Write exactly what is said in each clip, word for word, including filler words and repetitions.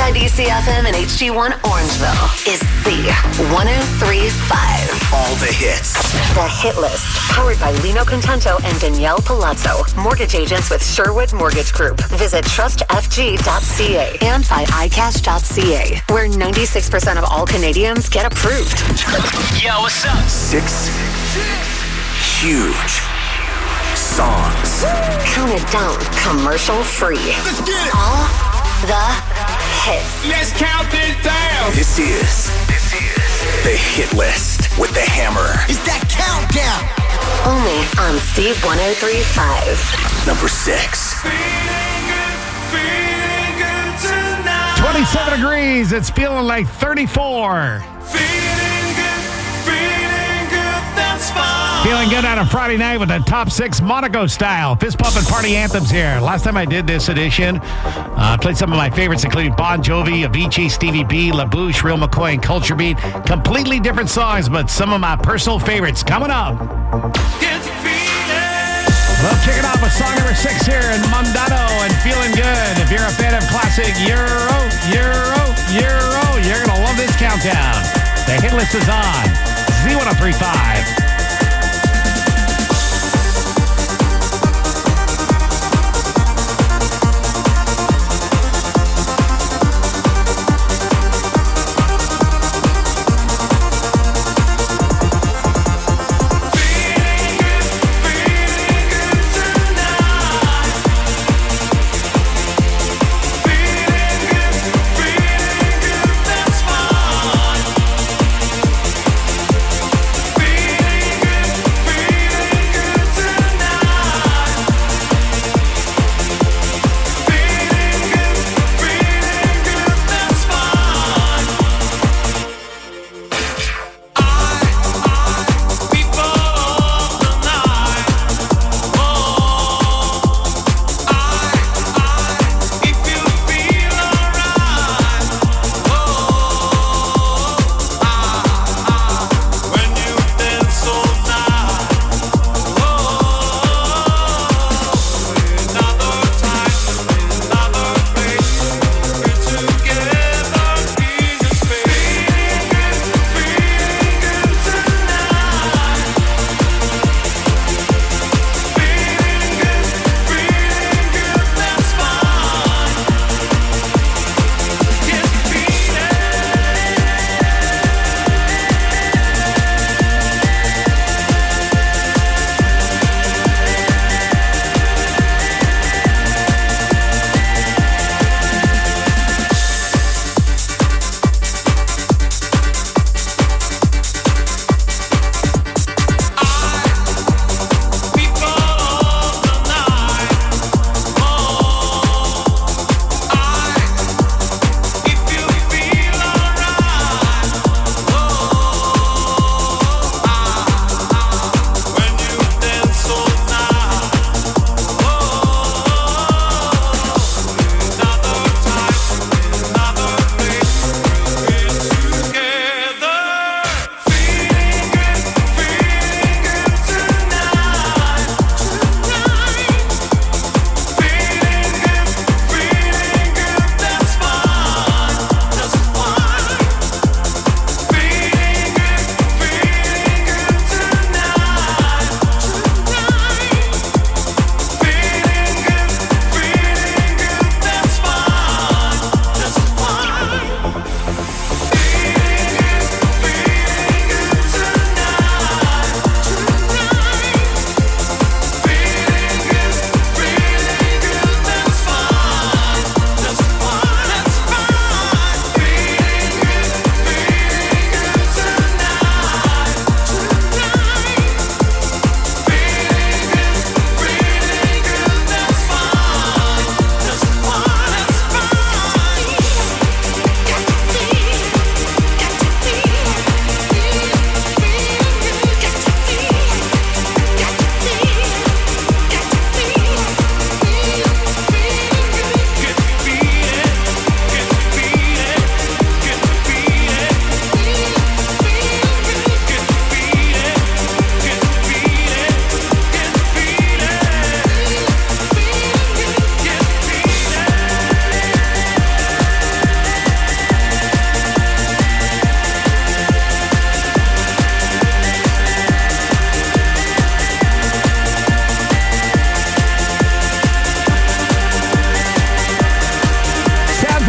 K D C F M and H G one Orangeville is Z one oh three point five. All the hits. The Hit List, powered by Lino Contento and Danielle Palazzo, mortgage agents with Sherwood Mortgage Group. Visit trust f g dot c a and by i cash dot c a, where ninety-six percent of all Canadians get approved. Yo, what's up? Six huge songs. Counted down, commercial free. Let's get it. All the hits. Let's count this down. This is, this is the Hit List with the Hammer. It's that countdown. Only on Z one oh three point five. Number six. Feeling good, feeling good tonight. twenty-seven degrees. It's feeling like thirty-four. Feeling good, feeling good, that's fine. Feeling good on a Friday night with the top six Monaco style fist pump and party anthems here. Last time I did this edition, I uh, played some of my favorites, including Bon Jovi, Avicii, Stevie B, La Bouche, Real McCoy, and Culture Beat. Completely different songs, but some of my personal favorites coming up. Get the feeling. Well, kicking off with song number six here in Mondano and Feeling Good. If you're a fan of classic Euro, Euro, Euro, you're going to love this countdown. The Hit List is on Z one oh three point five. Feeling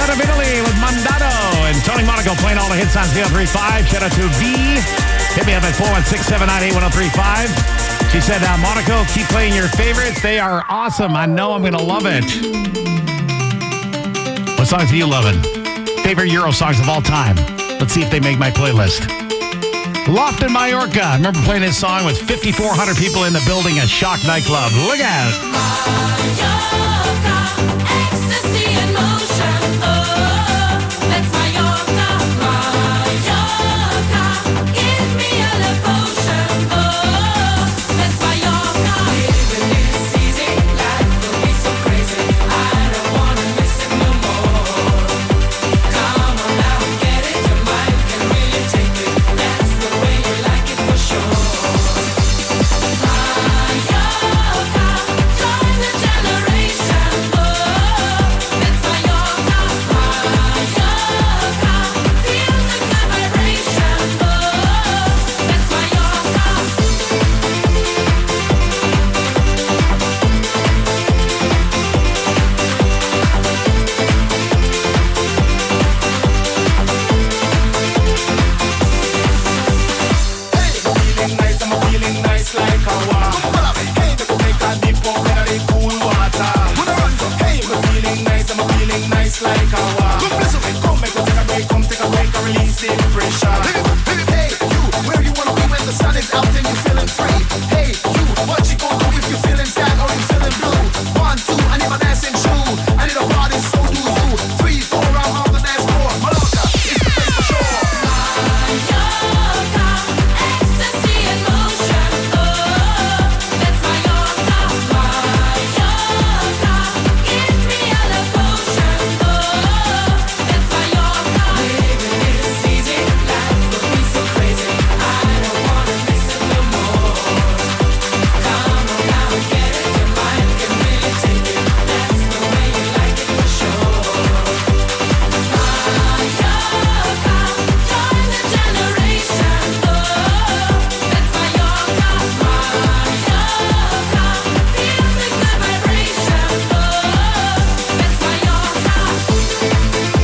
out of Italy with Mandato. And Tony Monaco playing all the hits on zero three five. Shout out to V. Hit me up at four one six, seven nine eight, one oh three five. She said, uh, Monaco, keep playing your favorites. They are awesome. I know I'm going to love it. What songs are you loving? Favorite Euro songs of all time. Let's see if they make my playlist. Loft in Mallorca. I remember playing this song with fifty-four hundred people in the building at Shock Nightclub. Look out. Mallorca, ecstasy in motion. Oh, that's Mallorca. Mallorca, give me a love potion. Oh, that's Mallorca. Living is easy, life will be so crazy. I don't wanna miss it no more. Come on now, get it. Your mind can really take it. That's the way you like it for sure. Mallorca, join the generation. Oh, that's Mallorca. Mallorca, feel the good vibration. Oh, that's Mallorca. Feeling nice, I'm feeling nice like a water. Hey, we can take a dip out in the cool water. Hey, I'm feeling nice, I'm feeling nice like a water. Come, make us take a break, come take a break and release the pressure. Hey, you, where you wanna be when the sun is out and you're feeling free? Hey, you, what you gonna do if you're feeling sad or you're feeling blue? One, two, I need my dancing shoe. I need a party, so do you. Three, four, I'm on the dance floor. Mallorca, it's the place for sure. Mallorca, ecstasy in motion. Oh, that's Mallorca. Mallorca, give me a love potion. Oh, that's Mallorca. Living is easy, life will be so crazy. I don't wanna miss it no more. Come on now, get it. Your mind can really take it. That's the way you like it for sure. Mallorca, join the generation. Oh, that's Mallorca. Mallorca, feel the good vibration. Oh, that's Mallorca.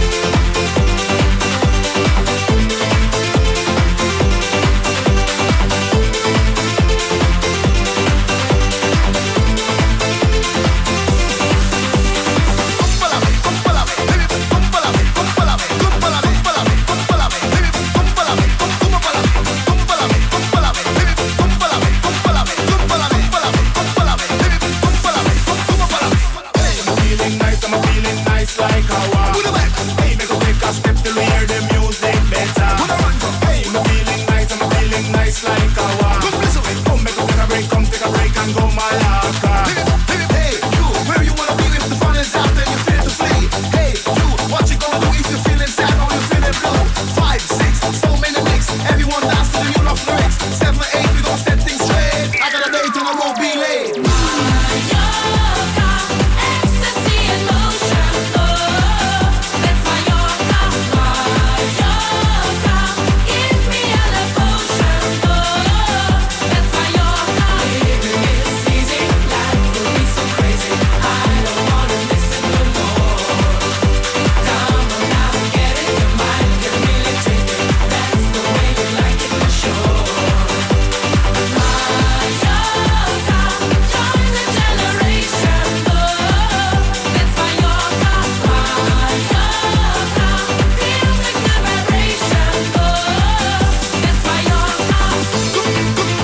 Feeling nice, I'm feeling nice like a water. Hey, make us take a step to hear the music better. Hey, I'm feeling nice, I'm feeling nice like a water. Come, make us take a break, come take a break and go Mallorca. Hey, you, where you wanna be if the fun is out and you're feeling to flee? Hey, you, what you gonna do if you're feeling sad or you're feeling blue? Five, six, so many licks. Everyone dance to the tune of lyrics. Seven, eight, we gon' set things straight. I got a date and I won't be late. Mallorca, ecstasy in motion. Oh, that's Mallorca. Mallorca, give me a love potion. Oh, that's Mallorca. Living is easy, life will be so crazy. I don't wanna miss it no more. Come on now, get it. Your mind can really take it. That's the way you like it for sure. Mallorca, join the generation. Oh, that's Mallorca. Mallorca, feel the good vibration. Oh, that's Mallorca.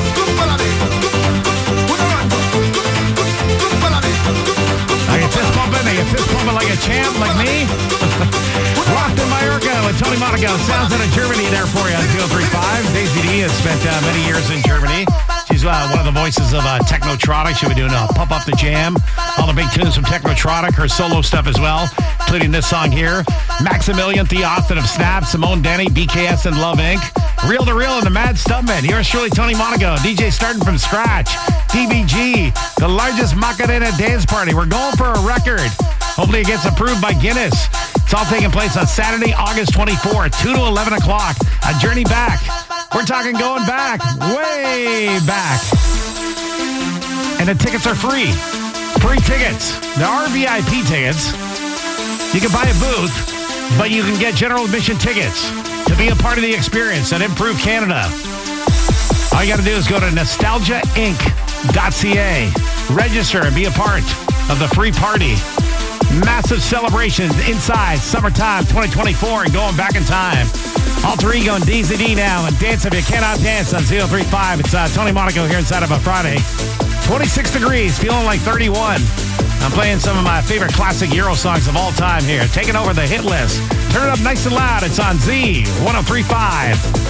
Are you fist pumping? Are you fist pumping like a champ, like me? Locked in Mallorca with Tony Monaco. Sounds out of Germany there for you on two oh three five. Daisy D has spent uh, many years in Germany. She's uh, one of the voices of uh, Technotronic. She'll be doing uh, Pump Up the Jam. All the big tunes from Technotronic. Her solo stuff as well, including this song here. Maximilian Theophane of Snap, Simone Denny, B K S and Love Incorporated. Real to Real and the Mad Stuntman. Yours truly, Tony Monaco. D J starting from scratch. T B G, the largest Macarena dance party. We're going for a record. Hopefully it gets approved by Guinness. It's all taking place on Saturday, August twenty-fourth, two to eleven o'clock. A journey back. We're talking going back, way back. And the tickets are free. Free tickets. There are V I P tickets. You can buy a booth. but you can get general admission tickets to be a part of the experience at Improve Canada. All you got to do is go to nostalgia inc dot c a, register, and be a part of the free party. Massive celebrations inside summertime twenty twenty-four and going back in time. Alter Ego and D Z D now, and Dance If You Cannot Dance on zero three five. It's uh, Tony Monaco here inside of a Friday. twenty-six degrees, feeling like thirty-one. I'm playing some of my favorite classic Euro songs of all time here, taking over the hit list. Turn it up nice and loud. It's on Z one oh three point five.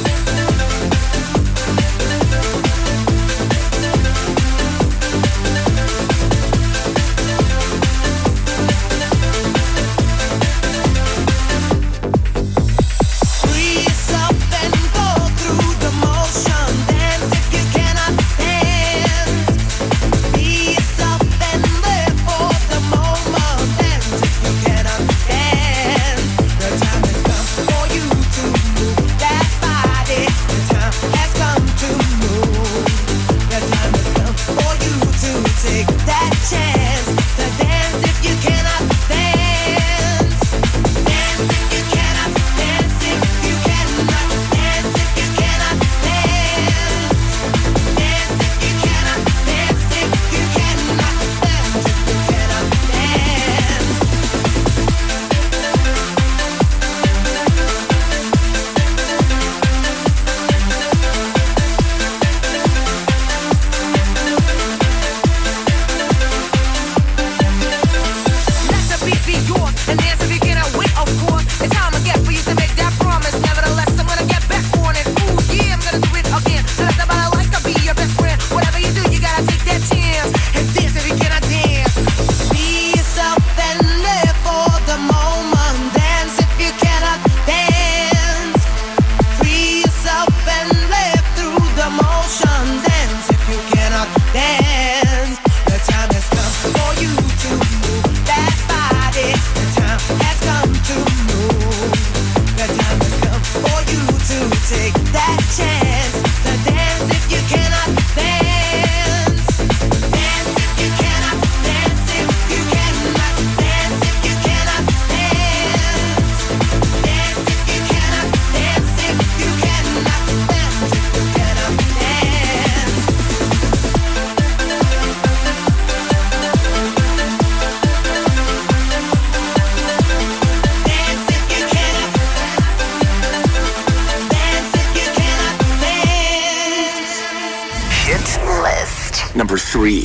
Number three.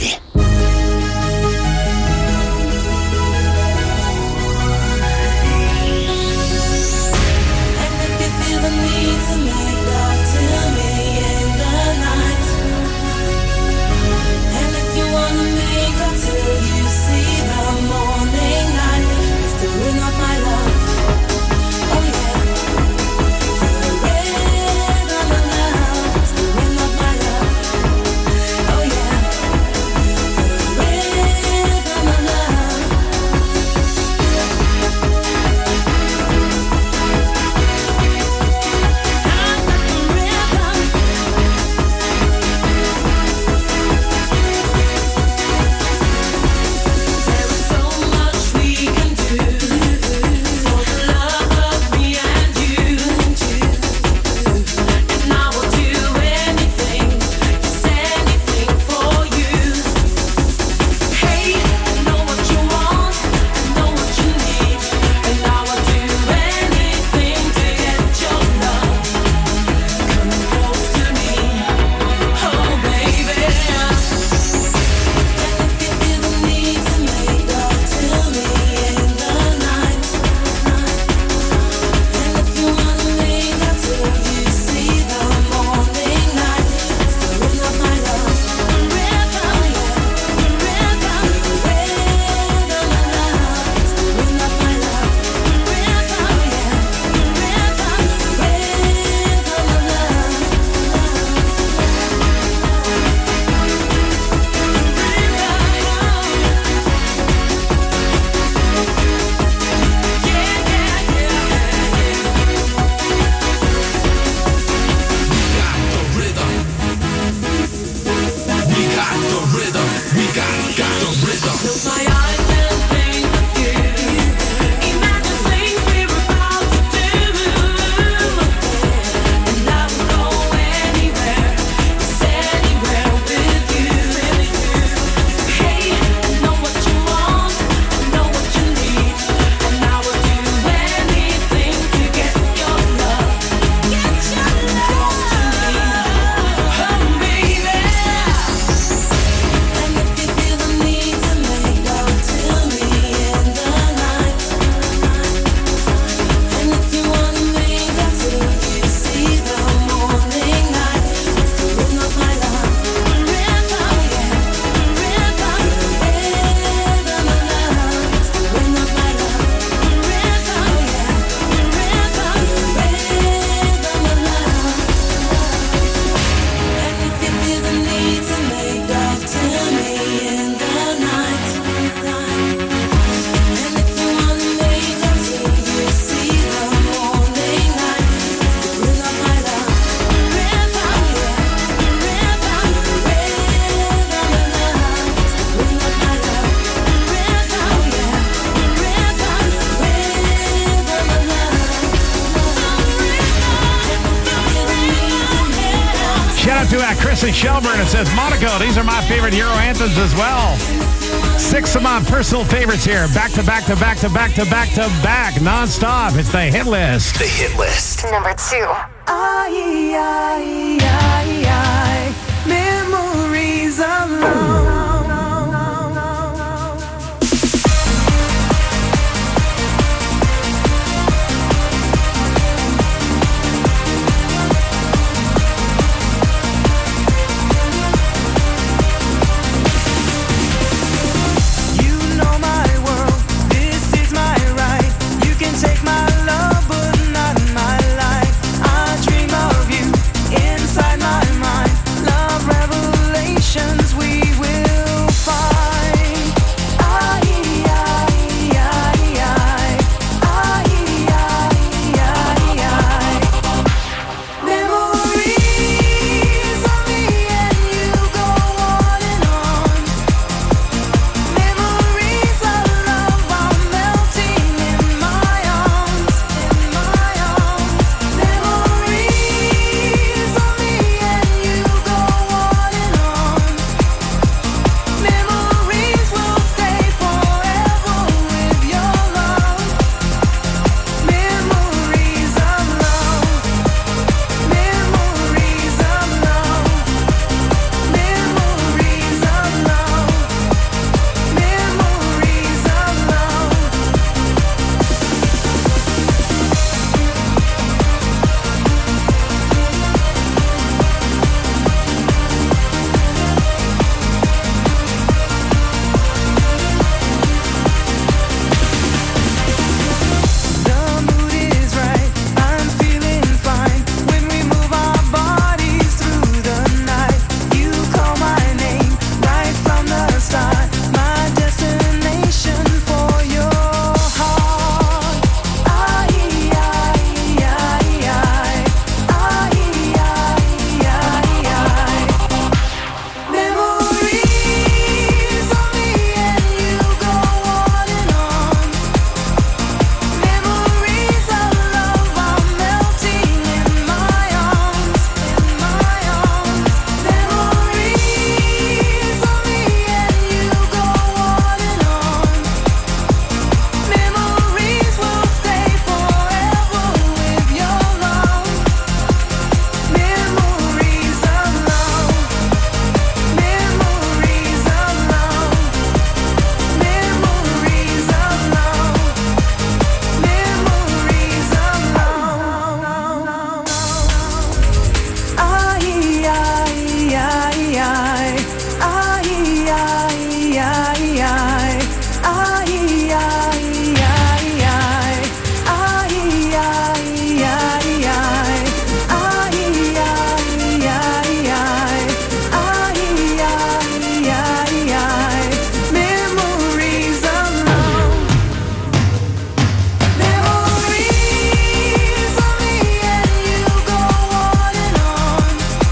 Oh yeah. out to uh, Chris and Shelburne. It says, Monaco, these are my favorite Euro anthems as well. Six of my personal favorites here. Back to back to back to back to back to back. Non-stop. It's the hit list. The hit list. Number two. Ay, ay, ay, ay, memories of love. You know my world, this is my right. You can take my love, but not my life. I dream of you inside my mind. Love revelations we will find. Ay, ay, ay, ay. Ay, ay, ay, ay. Memories of me and you go on and on. Memories of love are melting in my arms, in my arms. Memories of me and you go on and on. Memories will stay forever with your love. Memories of love. Memories of love. Memories of love. Memories of love. The mood is right, I'm feeling fine. When we move our bodies through the night, you call my name right from the start. My destination for your heart. Ay, ay, ay, ay. Ay, ay, ay, ay. Memories of me and you go on and on. Memories of love are melting in my arms, in my arms. Memories of me and you go on and on. Memories will stay forever with your love. Memories of love. Memories of love. Memories of love. Memories of love. Ay, ay, ay, ay. Ay, ay, ay, ay. Ay, ay, ay, ay. Ay, ay, ay, ay. Ay, ay, ay, ay. Ay, ay, ay, ay. Memories of love. Memories of me and you go on and on.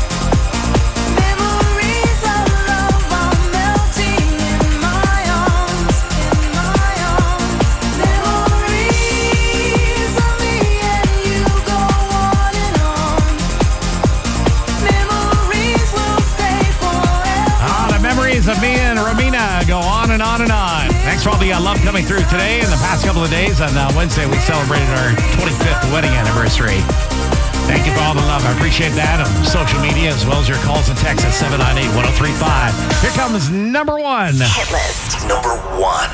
Memories of love are melting in my arms, in my arms. Memories of me and you go on and on. Memories will stay forever. Ah, the memories of me and Romina go on and on and on. Thanks for all the uh, love coming through today. In the past couple of days, on uh, Wednesday, we celebrated our twenty-fifth wedding anniversary. Thank you for all the love. I appreciate that on social media as well as your calls and texts at seven nine eight, one oh three five. Here comes number one. Hit list. Number one.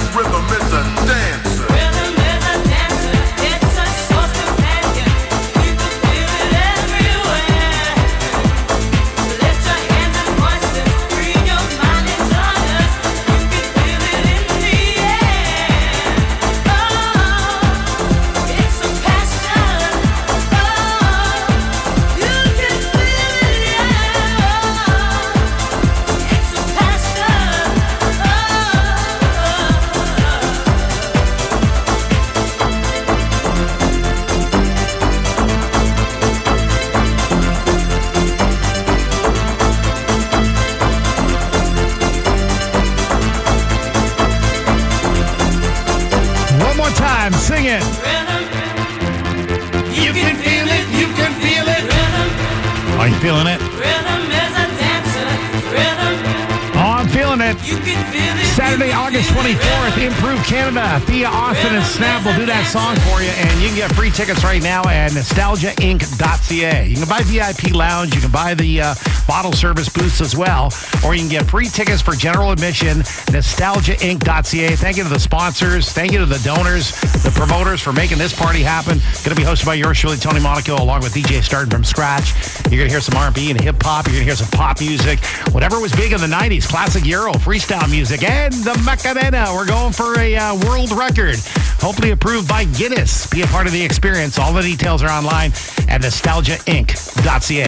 Rhythm is a dancer. Rhythm is a dancer, it's a source companion. You can feel it everywhere. Lift your hands and voices, free your mind and join us. You can feel it in the air. Oh, it's a passion. Oh, you can feel it, yeah. It's a passion. Oh. One more time, sing it. You can feel it, you can feel it. Rhythm, Are you feeling it? rhythm is a dancer. Rhythm, Oh, I'm feeling it. you can feel it. Saturday, August twenty-fourth, Improve Canada. Thea Austin and Snap will do that song for you, and you can get free tickets right now at nostalgia inc dot c a. You can buy V I P lounge, you can buy the uh, bottle service booths as well, or you can get free tickets for general admission, nostalgia inc dot c a. Thank you to the sponsors, thank you to the donors, the promoters for making this party happen. Going to be hosted by yours truly, Tony Monaco, along with D J starting from scratch. You're going to hear some R and B and hip hop. You're going to hear some pop music, whatever was big in the nineties, classic Euro, freestyle music, and the Macarena. We're going for a uh, world record, hopefully approved by Guinness. Be a part of the experience. All the details are online at nostalgia inc dot c a.